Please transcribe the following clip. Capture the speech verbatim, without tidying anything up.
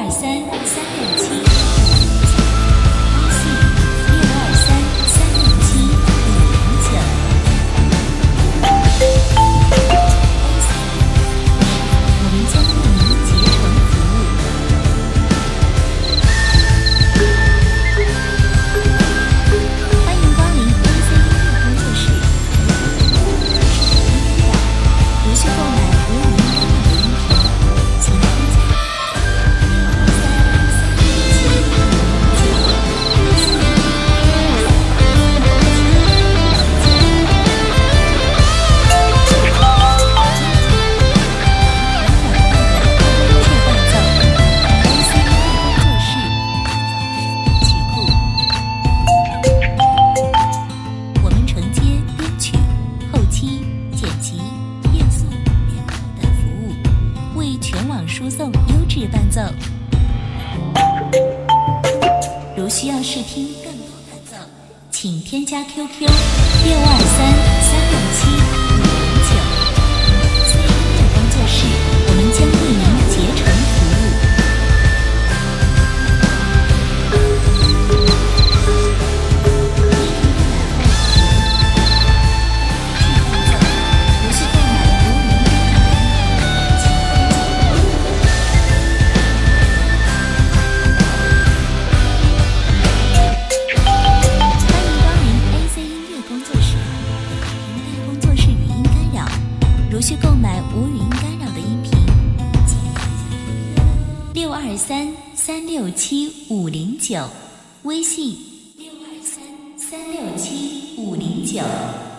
二三三六七五零九，微信六二三三六七五零九。我们将为您竭诚服务。欢迎光临 A C 音乐工作室。如需购买无语音干扰的音频，请添加。输送优质伴奏。如需要试听更多伴奏，请添加 Q Q 六二三三六七五零九。C 音乐工作室，我们将为您竭诚服务。如需购买无语音干扰的音频，六二三三六七五零九，微信六二三三六七五零九。